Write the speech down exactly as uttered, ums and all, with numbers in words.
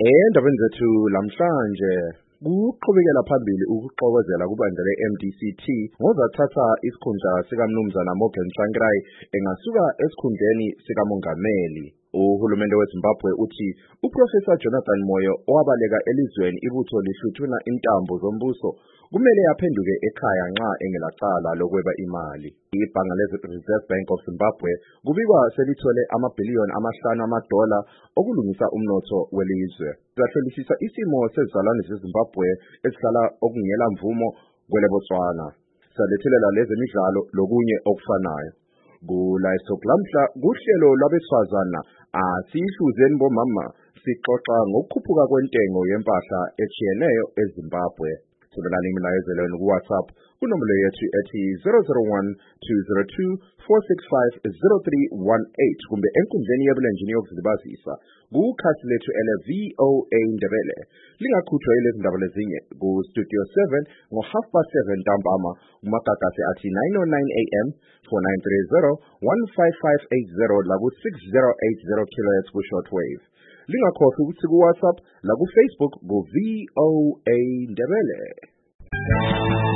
Endabeni zethu lamhlanje kuqhubekela phambili ukuxokozela kubandla le-M D C T ngozathatha isikhundla sikaMnumzana Morgan Tsvangirai engasuka esikhundleni sikamongameli. Uhulumende weZimbabwe uthi uProfessor Jonathan Moyo owabaleka elizweni ibutho lihluthuna intambo zombuso kumele aphenduke ekhaya nxa engelacala lokweba imali. Ibhanga le-Reserve Bank of Zimbabwe kubikwa selithole amabhiliyoni amahlanu amadola okulungisa umnotho welizwe. Siyahlolisisa isimo sezizalwane zeZimbabwe esihlala okungela mvumo kwele Botswana. Siyalethelela lezemidlalo lokunye okufanayo. Kulayisok lamhla kuhlelo lwabesifazana asihluzeni bomama sixoxa ngokukhuphuka kwentengo yempahla echiyeneyo eZimbabwe. Thulelani imilayezelweni ku WhatsApp kunombolo yethu ethi zero zero one two zero two four six five zero three one eight kumbe enkundleni yebulenjini yokuzilibazisa kukhasi lethu ele V O A Ndebele. Lingakhuthwa yilezi ndaba lezinye ku Studio seven ngo half past seven ntambama kumagagasi athi nine oh nine A M four nine three zero one five five eight zero la ku six zero eight zero kilohertz ku shortwave. Lingakhohlwa ukuthi ku WhatsApp la ku Facebook ku V O A Ndebele.